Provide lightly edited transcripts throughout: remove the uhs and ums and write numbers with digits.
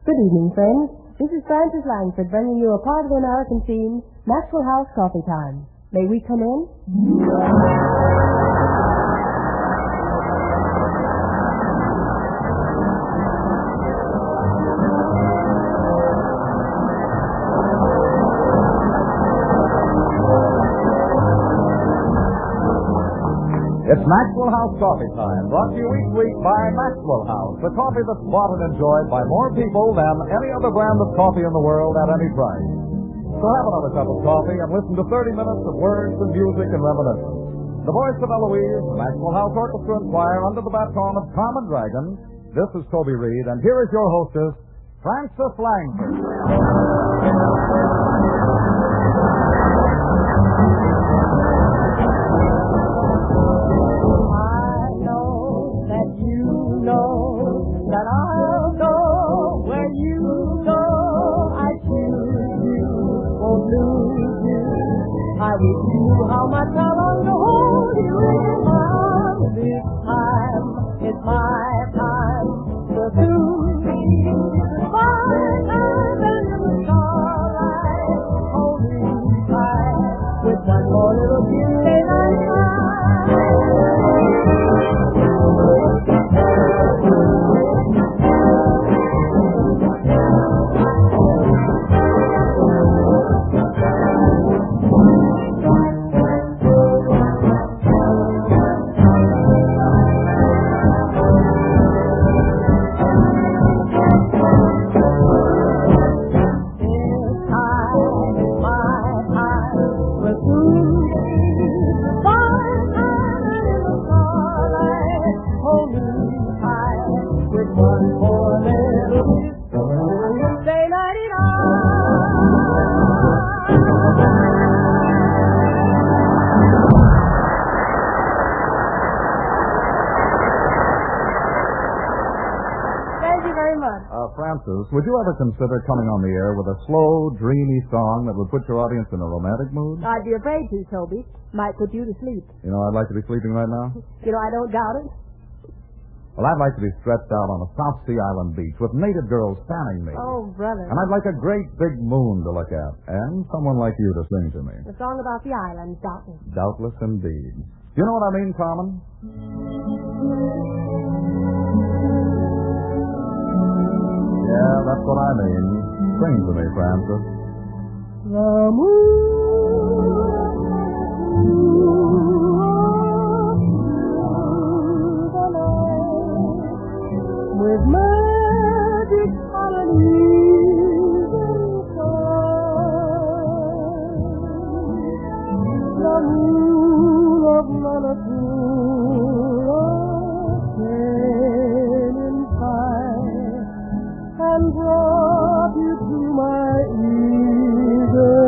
Good evening, friends. This is Frances Langford bringing you a part of the American theme, Maxwell House Coffee Time. May we come in? It's Maxwell House Coffee Time, brought to you each week by Maxwell House, the coffee that's bought and enjoyed by more people than any other brand of coffee in the world at any price. So have another cup of coffee and listen to 30 minutes of words and music and reminiscence. The voice of Eloise, the Maxwell House Orchestra and Choir under the baton of Carmen Dragon. This is Toby Reed, and here is your hostess, Frances Langford. That I'll go where you go. I choose you, won't lose you. I wish you knew how much I long to hold you in my arms. This time, it's my time. So soon be my time and in the starlight. Hold me tight with one more little kiss and I Frances, would you ever consider coming on the air with a slow, dreamy song that would put your audience in a romantic mood? I'd be afraid to, Toby. Might put you to sleep. You know, I'd like to be sleeping right now. I don't doubt it. Well, I'd like to be stretched out on a South Sea Island beach with native girls fanning me. Oh, brother. And I'd like a great big moon to look at, and someone like you to sing to me. A song about the island, doubtless. Doubtless indeed. Do you know what I mean, Carmen? Yeah, that's what I mean. Sing to me, Frances. The moon the night with magic harmonies inside. The moon of Manapura came in fire and brought you to my eager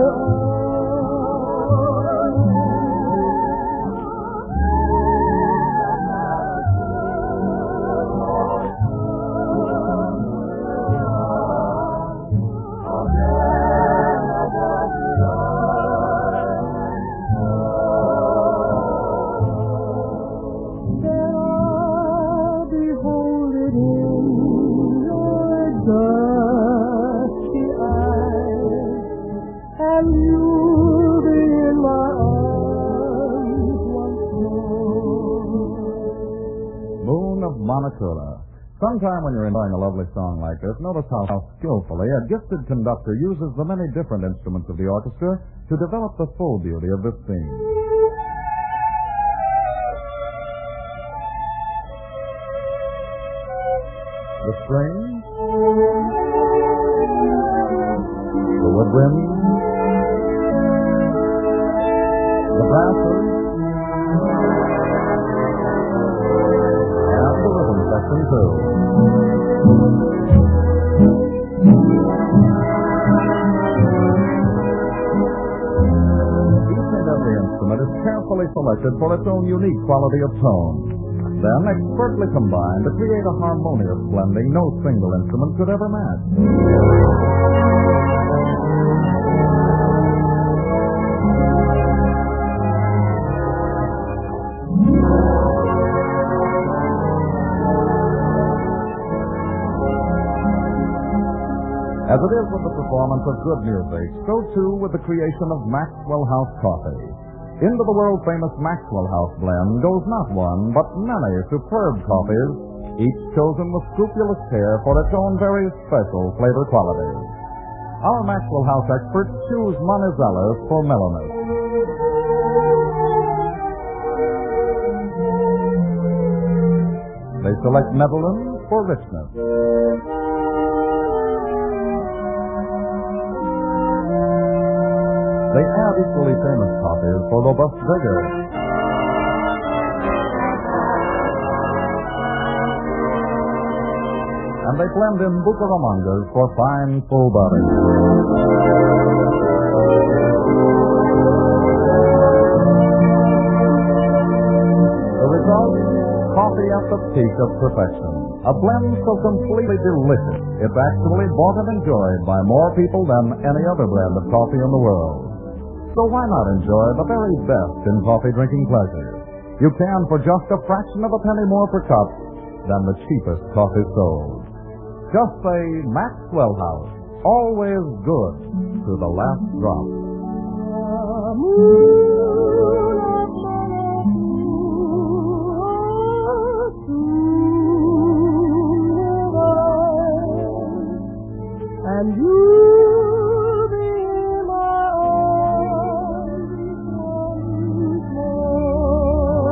Monocula. Sometime when you're enjoying a lovely song like this, notice how skillfully a gifted conductor uses the many different instruments of the orchestra to develop the full beauty of this theme. The strings, the woodwinds, the brasses, section 2. Each and every instrument is carefully selected for its own unique quality of tone, then expertly combined to create a harmonious blending no single instrument could ever match. As it is with the performance of good music, so too with the creation of Maxwell House coffee. Into the world-famous Maxwell House blend goes not one, but many superb coffees, each chosen with scrupulous care for its own very special flavor qualities. Our Maxwell House experts choose Manizelos for mellowness. They select Netherlands for richness. They add equally famous coffees for robust vigor. And they blend in Bucaramangas for fine, full bodies. The result? Coffee at the peak of perfection. A blend so completely delicious, it's actually bought and enjoyed by more people than any other blend of coffee in the world. So why not enjoy the very best in coffee-drinking pleasure? You can for just a fraction of a penny more per cup than the cheapest coffee sold. Just say Maxwell House, always good to the last drop. And you'll be in my arms once more.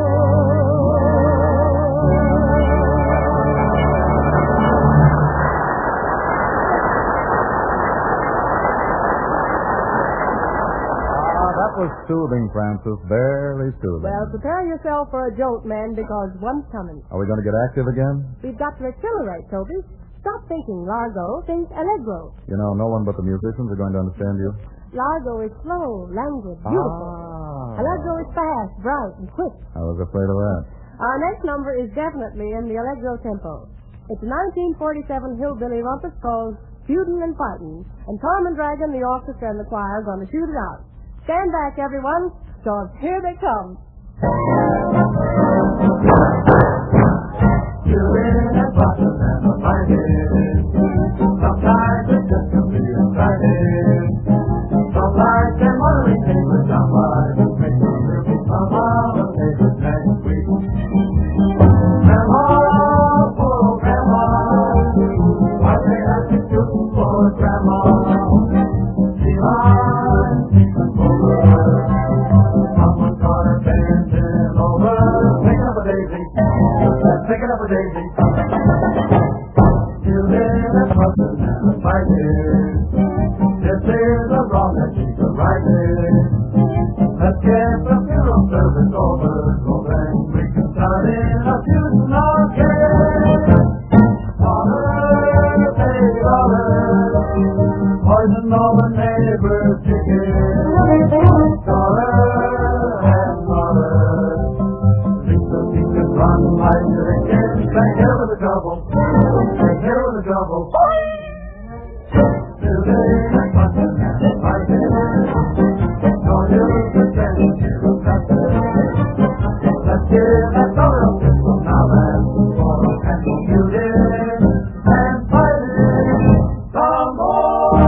That was soothing, Francis, very soothing. Well, prepare yourself for a jolt, man, because one's coming. Are we going to get active again? We've got to accelerate, Toby. Stop thinking Largo, think Allegro. You know, no one but the musicians are going to understand you. Largo is slow, languid, beautiful. Allegro is fast, bright, and quick. I was afraid of that. Our next number is definitely in the Allegro tempo. It's a 1947 hillbilly rumpus called Feudin' and Fightin', and Tom and Dragon, the orchestra, and the choir are going to shoot it out. Stand back, everyone, because here they come. Feudin' and fightin' and a fightin'. Sometimes it's just to be excited. Sometimes they're mothering papers down by the street. There'll be some of the papers next week. Grandma, poor Grandma, why they have to shoot for Grandma? She lies, she's a fool. Someone got her dancing over. Picking up a daisy. Picking up a daisy. Feudin' and fussing and a fighting. This is a wrong that she's a righting. Let's get the funeral service over, so then we can start in a feudin' again. Dollar, pay dollar, poison all the neighbors' chickens. Dollar and dollar, Lisa can run like chickens. Take care of the trouble, take care of the trouble. Feudin' and fussing and fighting. Don't use the sense to cut it. Let's give that dollar a pistol now and for a pencil. Feudin' and fighting some more.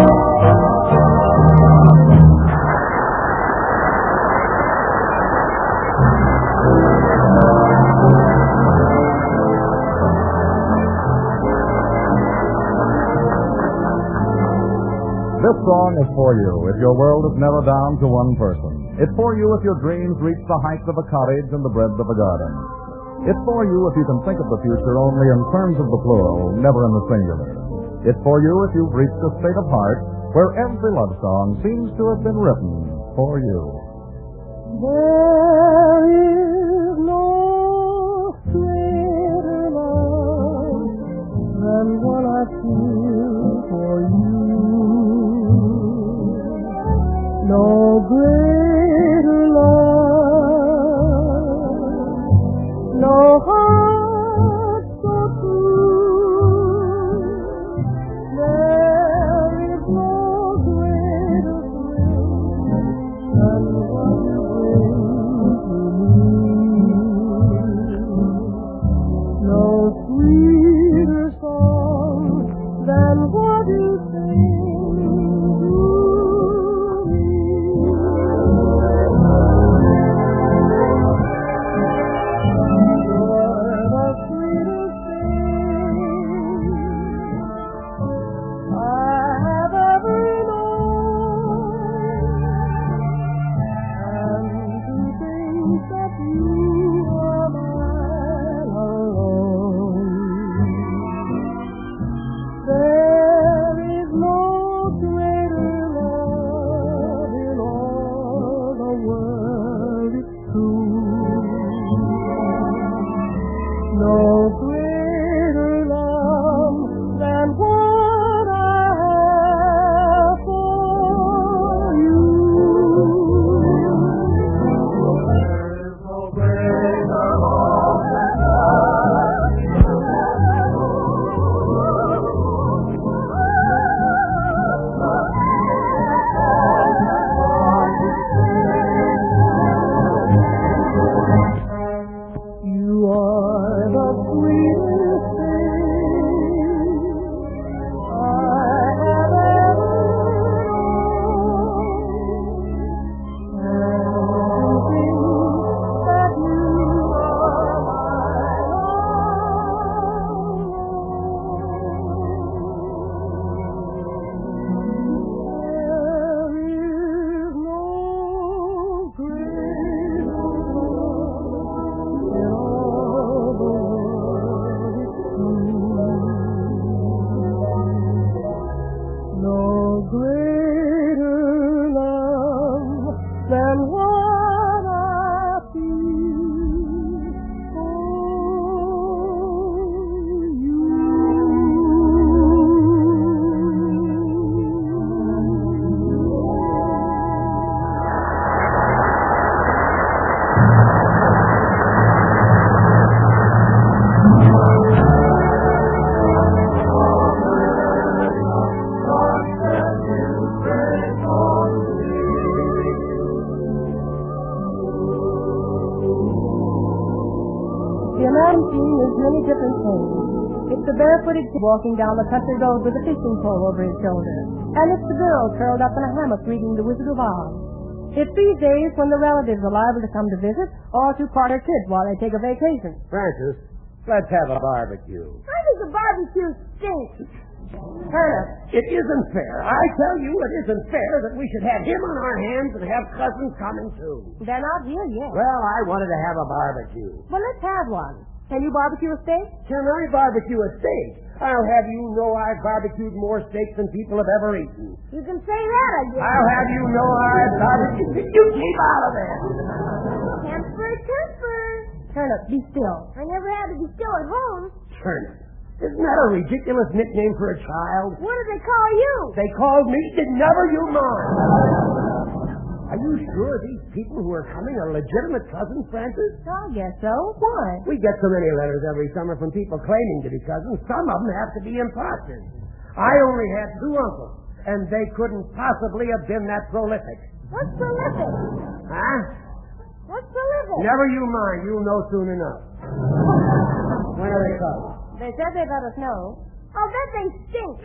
This song is for you if your world is narrowed down to one person. It's for you if your dreams reach the heights of a cottage and the breadth of a garden. It's for you if you can think of the future only in terms of the plural, never in the singular. It's for you if you've reached a state of heart where every love song seems to have been written for you. There is no greater love than what I feel for you. No greater love, no heart so true. There is no greater thrill than what you bring to me. No sweeter song than what many different things. It's the barefooted kid walking down the country road with a fishing pole over his shoulder. And it's the girl curled up in a hammock reading The Wizard of Oz. It's these days when the relatives are liable to come to visit or to part their kids while they take a vacation. Francis, let's have a barbecue. Why does the barbecue stink? Ernest, it isn't fair. I tell you, it isn't fair that we should have him on our hands and have cousins coming too. They're not here yet. Well, I wanted to have a barbecue. Well, let's have one. Can you barbecue a steak? Can I barbecue a steak? I'll have you know I've barbecued more steaks than people have ever eaten. You can say that again. I'll have you know I've barbecued... You keep out of there. Temper, temper. Turnip, be still. I never had to be still at home. Turnip. Isn't that a ridiculous nickname for a child? What do they call you? They called me Never You Mind. Are you sure these people who are coming are legitimate cousins, Francis? I guess so. Why? We get so many letters every summer from people claiming to be cousins. Some of them have to be imposters. I only had 2 uncles, and they couldn't possibly have been that prolific. What's prolific? Huh? What's prolific? Never you mind. You'll know soon enough. When are they coming? They said they'd let us know. I'll bet they stink.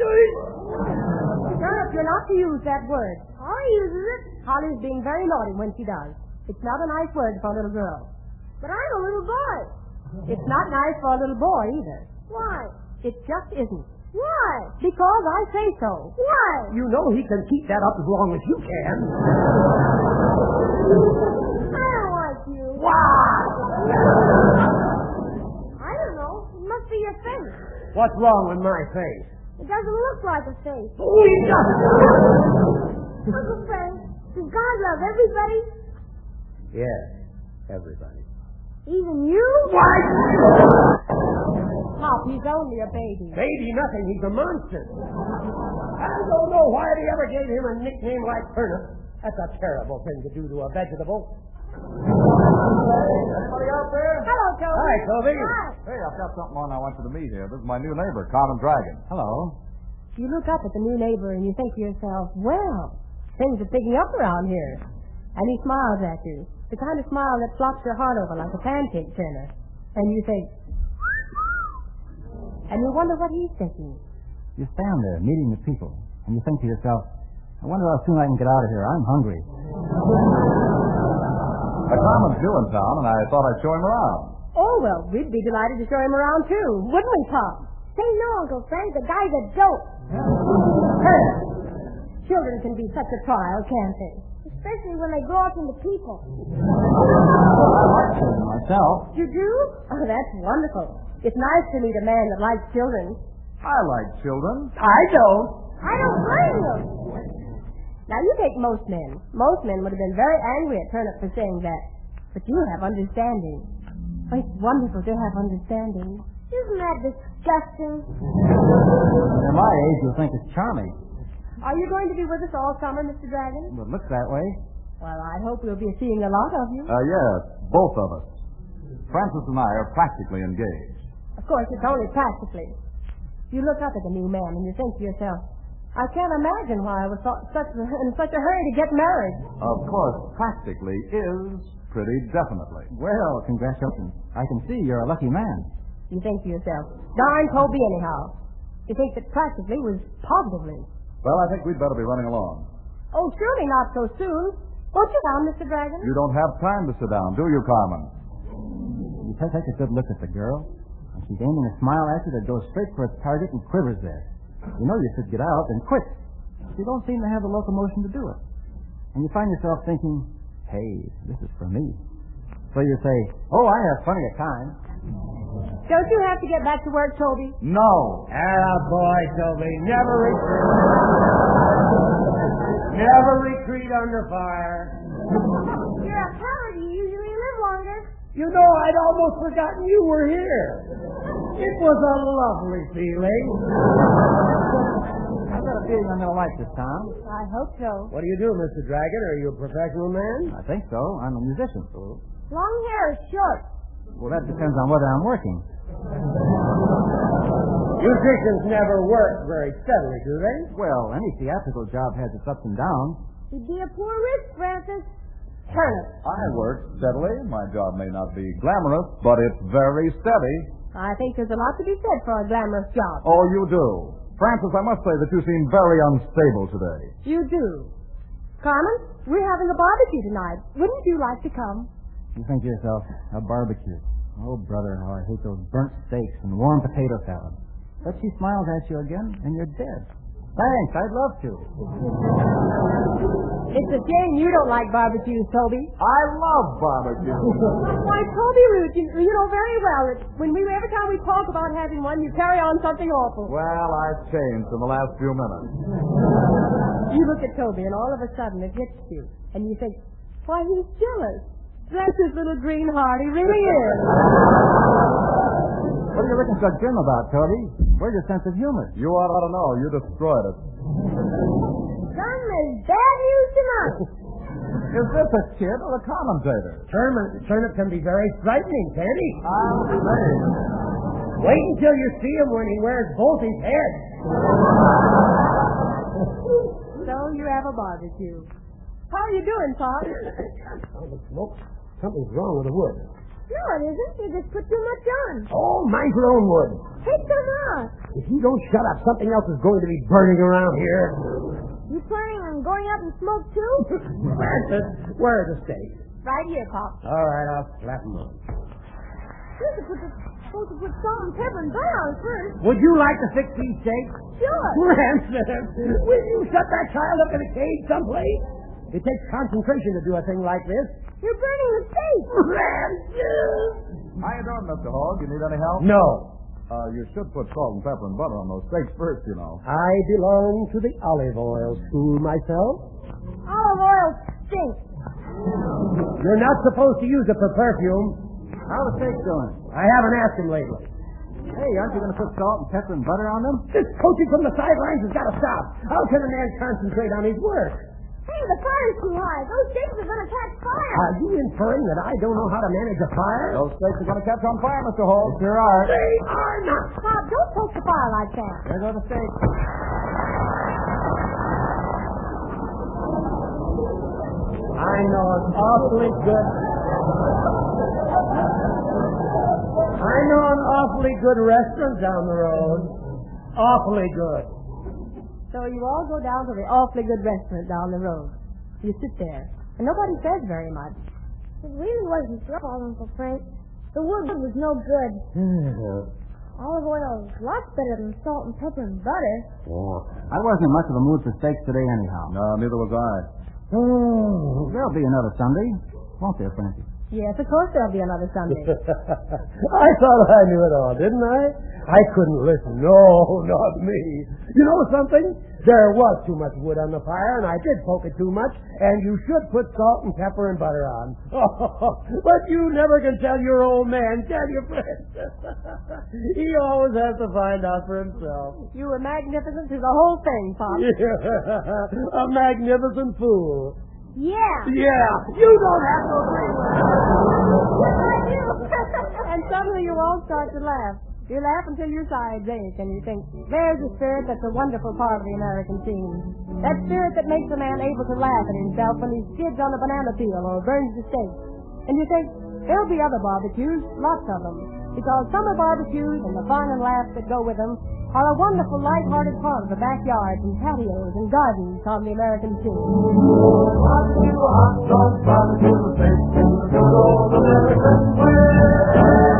Turnip, you're not to use that word. Holly uses it. Holly's being very naughty when she does. It's not a nice word for a little girl. But I'm a little boy. It's not nice for a little boy either. Why? It just isn't. Why? Because I say so. Why? You know he can keep that up as long as you can. I don't like you. Why? I don't know. It must be your face. What's wrong with my face? It doesn't look like a face. Oh, he doesn't. Uncle Frank, does God love everybody? Yes, everybody. Even you? Why? Pop, he's only a baby. Baby nothing, he's a monster. I don't know why they ever gave him a nickname like Turnip. That's a terrible thing to do to a vegetable. Anybody out there? Hello, Toby. Hi, Toby. Hi. Hey, I've got something on I want you to meet here. This is my new neighbor, Common Dragon. Hello. You look up at the new neighbor and you think to yourself, well, things are picking up around here. And he smiles at you. The kind of smile that flops your heart over like a pancake turner. And you think, and you wonder what he's thinking. You stand there meeting the people, and you think to yourself, I wonder how soon I can get out of here. I'm hungry. The Carmen's new in town, and I thought I'd show him around. Oh, well, we'd be delighted to show him around, too. Wouldn't we, Pop? Say no, Uncle Frank. The guy's a dope. Hey, children can be such a trial, can't they? Especially when they grow up into people. I like children myself. You do? Oh, that's wonderful. It's nice to meet a man that likes children. I like children. I don't. I don't blame you. Now, you take most men. Most men would have been very angry at Turnip for saying that. But you have understanding. Oh, it's wonderful to have understanding. Isn't that disgusting? At my age, you'll think it's charming. Are you going to be with us all summer, Mr. Dragon? Well, it looks that way. Well, I hope we'll be seeing a lot of you. Yes, both of us. Francis and I are practically engaged. Of course, it's only practically. You look up at the new man and you think to yourself, I can't imagine why I was in such a hurry to get married. Of course, practically is pretty definitely. Well, congratulations. I can see you're a lucky man. You think to yourself, darn Toby anyhow. You think that practically was positively. Well, I think we'd better be running along. Oh, surely not so soon. Won't you down, Mr. Dragon? You don't have time to sit down, do you, Carmen? You take a good look at the girl, and she's aiming a smile at you that goes straight for its target and quivers there. You know you should get out and quit. You don't seem to have the locomotion to do it. And you find yourself thinking, hey, this is for me. So you say, oh, I have plenty of time. Don't you have to get back to work, Toby? No. Boy, Toby. Never retreat under fire. You're a coward. You usually live longer. You know, I'd almost forgotten you were here. It was a lovely feeling. I've got a feeling I'm going to like this town. I hope so. What do you do, Mr. Dragon? Are you a professional man? I think so. I'm a musician. Long hair is short. Well, that depends on whether I'm working. Musicians never work very steadily, do they? Well, any theatrical job has its ups and downs. You'd be a poor rich, Francis. Turnip. I work steadily. My job may not be glamorous, but it's very steady. I think there's a lot to be said for a glamorous job. Oh, you do. Francis, I must say that you seem very unstable today. You do. Carmen, we're having a barbecue tonight. Wouldn't you like to come? You think to yourself, a barbecue. Oh, brother, how I hate those burnt steaks and warm potato salad. But she smiles at you again, and you're dead. Thanks, I'd love to. It's a shame you don't like barbecues, Toby. I love barbecue. Why, Toby Root, you know very well that every time we talk about having one, you carry on something awful. Well, I've changed in the last few minutes. You look at Toby, and all of a sudden it hits you, and you think, why, he's jealous. Bless his little green heart, he really is. What are you looking so grim about, Toby? Where's your sense of humor? You ought to know. You destroyed it. Some is bad news tonight. Is this a kid or a commentator? Turnip can be very frightening, can't he? I'll say. Wait until you see him when he wears both his heads. So you have a barbecue. How are you doing, Pop? Smoke. Something's wrong with the wood. No, it isn't. You just put too much on. Oh, mine's your own wood. Take some off. If you don't shut up, something else is going to be burning around here. You planning on going up and smoke too? Francis, where are the steaks? Right here, Pop. All right, I'll slap them on. You're supposed to put salt and pepper and butter on first. Would you like to fix these steaks? Sure. Francis, will you shut that child up in a cage someplace? It takes concentration to do a thing like this. You're burning the steak. Francis! How you doing, Mr. Hogg? You need any help? No. You should put salt and pepper and butter on those steaks first, you know. I belong to the olive oil school myself. Olive oil stinks. You're not supposed to use it for perfume. How are the steaks doing? I haven't asked him lately. Hey, aren't you going to put salt and pepper and butter on them? This coaching from the sidelines has got to stop. How can a man concentrate on his work? Hey, the fire's too high. Those steaks are going to catch fire. Are you inferring that I don't know how to manage a fire? Those steaks are going to catch on fire, Mr. Hogg. Sure are. They are not. Pop, don't poke the fire like that. There go the steaks. I know an awfully good... I know an awfully good restaurant down the road. Awfully good. So you all go down to the awfully good restaurant down the road. You sit there, and nobody says very much. It really wasn't your fault, Uncle Frank. The wood was no good. Olive oil is lots better than salt and pepper and butter. I wasn't in much of a mood for steaks today anyhow. No, neither was I. Oh, there'll be another Sunday, won't there, Frankie? Yes, of course there'll be another Sunday. I thought I knew it all, didn't I? I couldn't listen. No, not me. You know something? There was too much wood on the fire, and I did poke it too much, and you should put salt and pepper and butter on. But you never can tell your old man, can you, Fred? He always has to find out for himself. You were magnificent through the whole thing, Pop. Yeah, a magnificent fool. Yeah. Yeah, you don't have to agree with me. And suddenly you all start to laugh. You laugh until your sides ache, and you think, there's a spirit that's a wonderful part of the American scene. That spirit that makes a man able to laugh at himself when he skids on a banana peel or burns the steak. And you think, there'll be other barbecues, lots of them. Because summer barbecues and the fun and laughs that go with them are a wonderful, light-hearted part of the backyards and patios and gardens on the American scene. Barbecue, hot dog, barbecue, the steak, and the good old American way.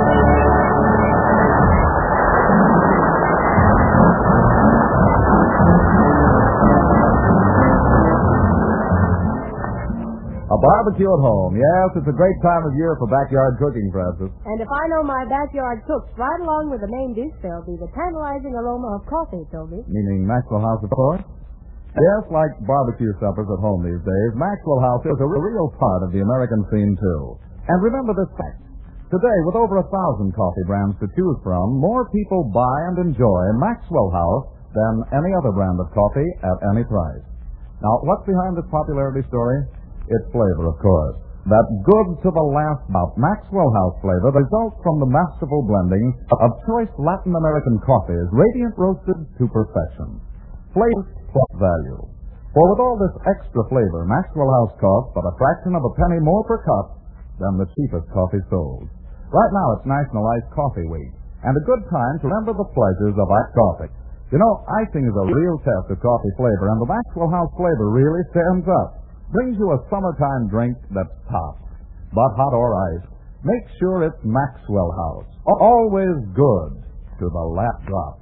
A barbecue at home. Yes, it's a great time of year for backyard cooking, Francis. And if I know my backyard cooks, right along with the main dish, there'll be the tantalizing aroma of coffee, Toby. Meaning Maxwell House, of course? Yes, like barbecue suppers at home these days, Maxwell House is a real part of the American scene, too. And remember this fact. Today, with over 1,000 coffee brands to choose from, more people buy and enjoy Maxwell House than any other brand of coffee at any price. Now, what's behind this popularity story? It's flavor, of course. That good to the last drop Maxwell House flavor results from the masterful blending of choice Latin American coffees, radiant roasted to perfection. Flavor plus value. For with all this extra flavor, Maxwell House costs but a fraction of a penny more per cup than the cheapest coffee sold. Right now it's National Iced Coffee Week, and a good time to remember the pleasures of iced coffee. You know, icing is a real test of coffee flavor, and the Maxwell House flavor really stands up. Brings you a summertime drink that's top. But hot or iced, make sure it's Maxwell House. Always good to the last drop.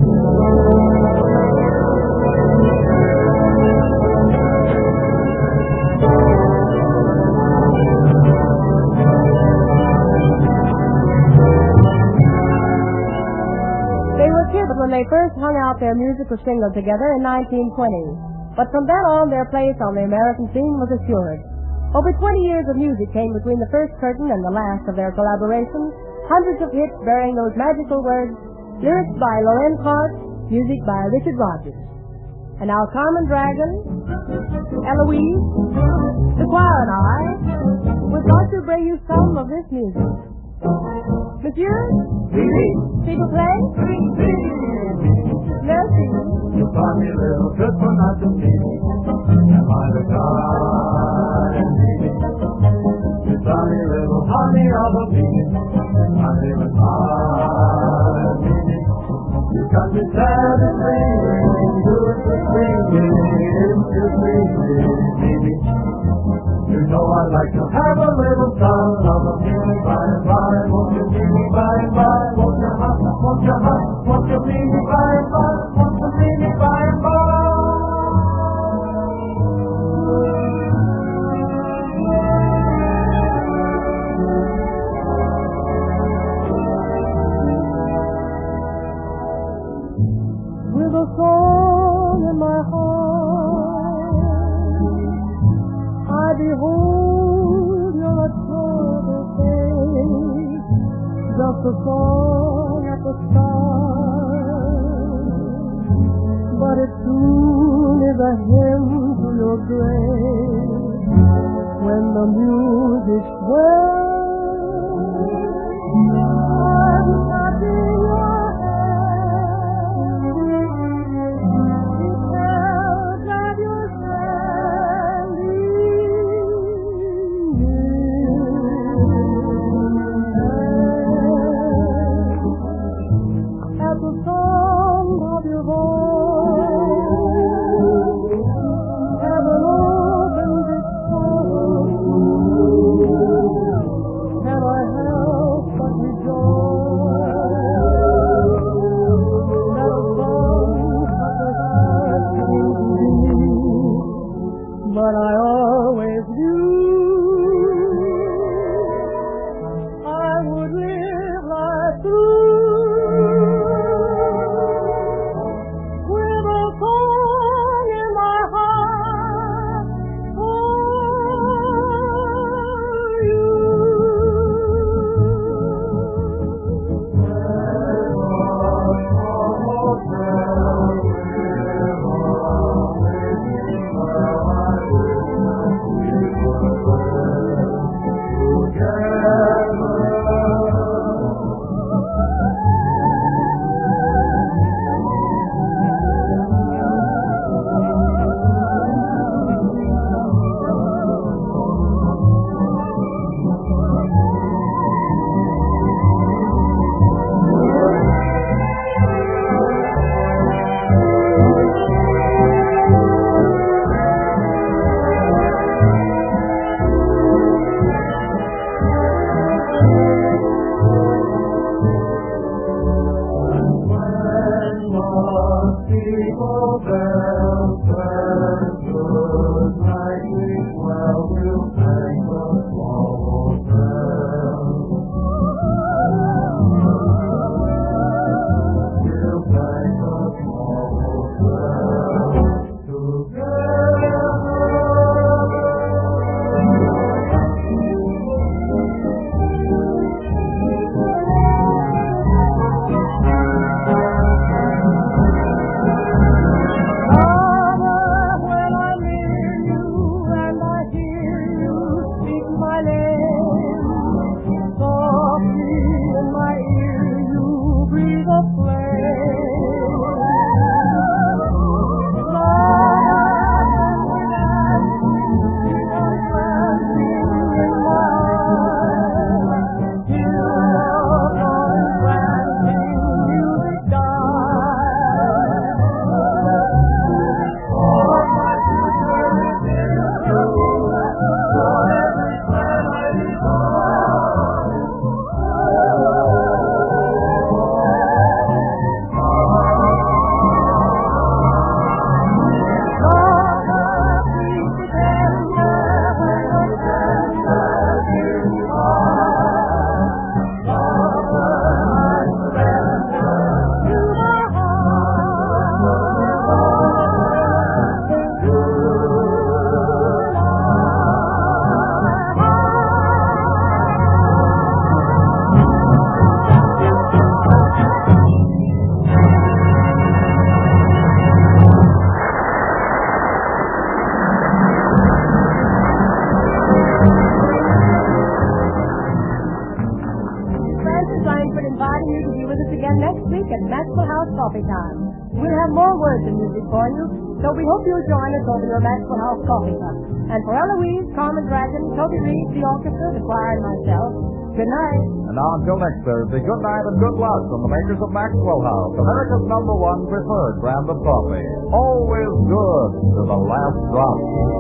They were kids when they first hung out their musical shingle together in 1920. But from then on, their place on the American scene was assured. Over 20 years of music came between the first curtain and the last of their collaboration, hundreds of hits bearing those magical words, lyrics by Lorenz Hart, music by Richard Rodgers. And now Carmen Dragon, Eloise, the choir and I would like to bring you some of this music. Monsieur, s'il vous plaît? Merci. You brought me a little good for nothing, baby. Am I the guy? You brought me a little honey of a bee. My name is high, baby. You got me sad and dreaming, do it for dreaming, into dreaming, baby. You know I'd like to have a little fun of a feeling by and by. Won't you meet me by and by? Won't you hug? Won't you hug? Won't you meet me by and by? Won't you meet me by and by? With a song in my heart, I behold your troubled face, just a song at the start, but it soon is a hymn to your grace. When the music swells, I'm touching your hand, it tells that you're at the sound of your voice, steeple bells turn good night, sleep well, we'll thank the swallow bells. We'll thank the swallow bells together. Coffee time. We'll have more words and music for you, so we hope you'll join us over your Maxwell House Coffee Cup. And for Eloise, Carmen Dragon, Toby Reed, the orchestra, the choir, and myself, good night. And now until next Thursday, good night and good luck from the makers of Maxwell House, America's #1 preferred brand of coffee. Always good to the last drop.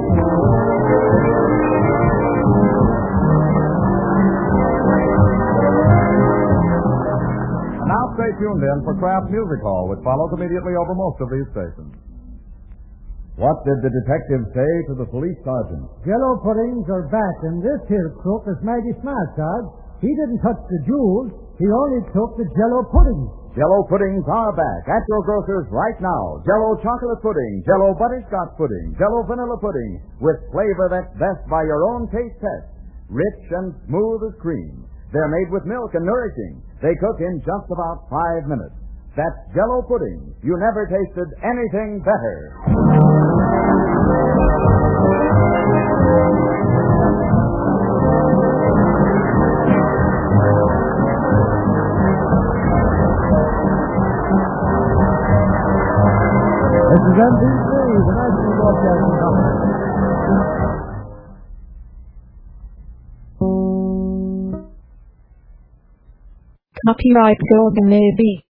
Now stay tuned in for Kraft Music Hall, which follows immediately over most of these stations. What did the detective say to the police sergeant? Jello puddings are back, and this here crook is mighty smart, Sarge. He didn't touch the jewels. He only took the Jello puddings. Jello puddings are back at your grocers right now. Jello chocolate pudding, Jello butterscotch pudding, Jello vanilla pudding, with flavor that's best by your own taste test. Rich and smooth as cream. They're made with milk and nourishing. They cook in just about 5 minutes. That's Jello pudding. You never tasted anything better. This is NBC, the National Broadcasting Company. Copyright Gordon Levy.